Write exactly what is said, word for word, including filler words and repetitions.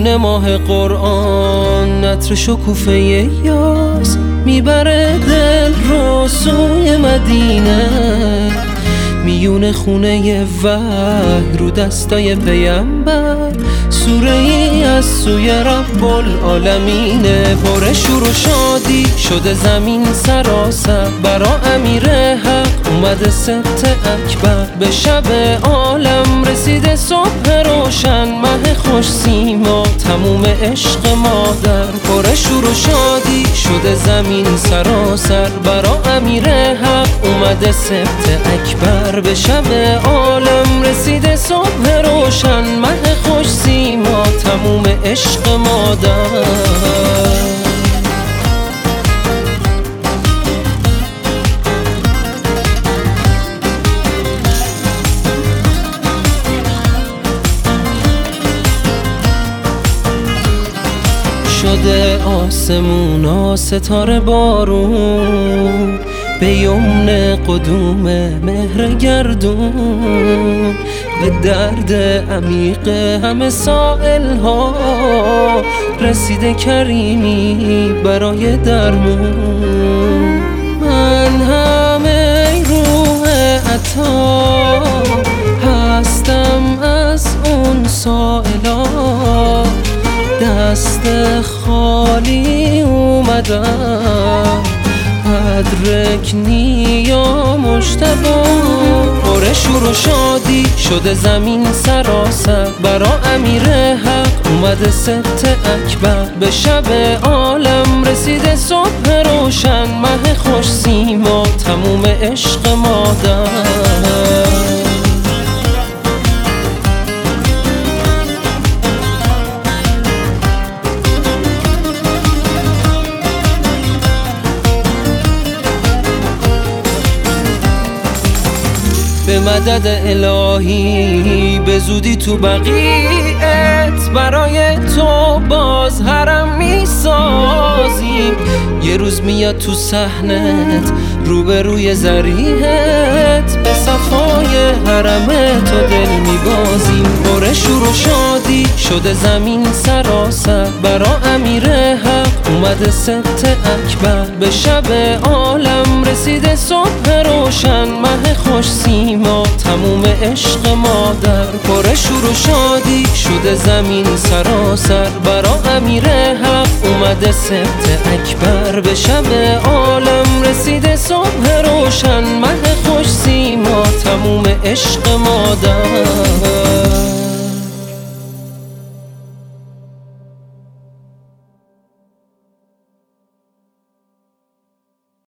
میونه ماه قرآن عطر شکوفه یاس میبره دل رو سوی مدینه، میونه خونه وحی رو دستای پیامبر، سوره ای از سوی رب العالمینه. پر شور و شادی شده زمین سراسر، برا امیر حق اومده سبت اکبر. به شب عالم رسیده صبح روشن، مه خوش سیما تموم عشق مادر. پر شور و شادی شده زمین سراسر، برا امیر حق اومده سبت اکبر. به شب عالم رسیده صبح روشن، مه خوش سیما تموم عشق مادر. شده آسمونا ستاره بارون، به یمن قدوم مهر گردون. به درد عمیق همه سائل ها رسیده کریمی برای درمون. من همه روح عطا هستم از اون سائلا، دست خالی اومدم ادرکنی یا مجتبا. پر شور و شادی شده زمین سراسر، برا امیر حق اومده سبت اکبر. به شب عالم رسیده صبح روشن، مه خوش سیما تموم عشق مادر. به مدد الهی به زودی تو بقیعت، برای تو باز حرم میسازیم. یه روز میاد تو صحنت روبروی ذریحت، به صفای حرم تو دل میبازیم. پر شور و شادی شده زمین سراسر، برا امیر حق اومده سبت اکبر. به شب عالم رسیده صبح روشن، مه خوش سیما تموم عشق مادر. پر شور و شادی شده زمین سراسر، برا امیر حق اومده سبت اکبر. به شب عالم رسیده صبح روشن، مه خوش سیما تموم عشق مادر.